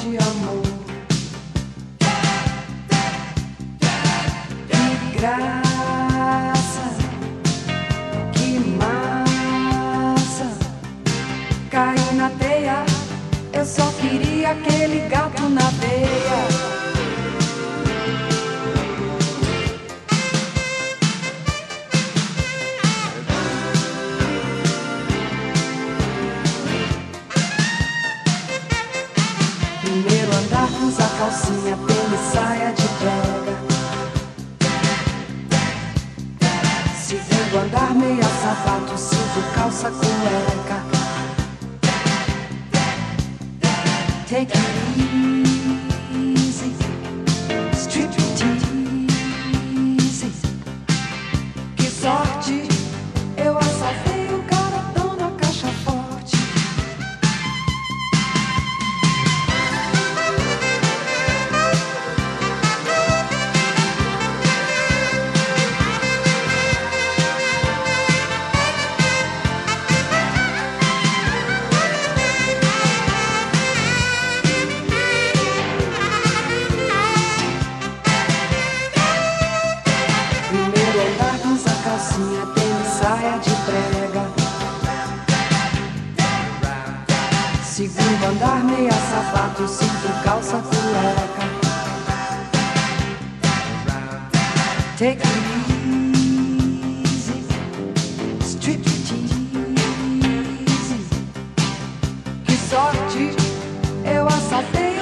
de amor. Que graça, que massa, caí na teia, eu só queria aquele gato na veia. Primeiro andar, usa calcinha, tênis, saia de prega. Segundo andar, meia, sapato, cinto, calça, cueca. Take it easy, strip it easy. Que sorte, eu assaltei o garotão na caixa forte. Calcinha, tênis, saia de prega. Segundo andar, meia, sapato, cinto, calça, cueca. Take it easy, strip it easy. Que sorte, eu assaltei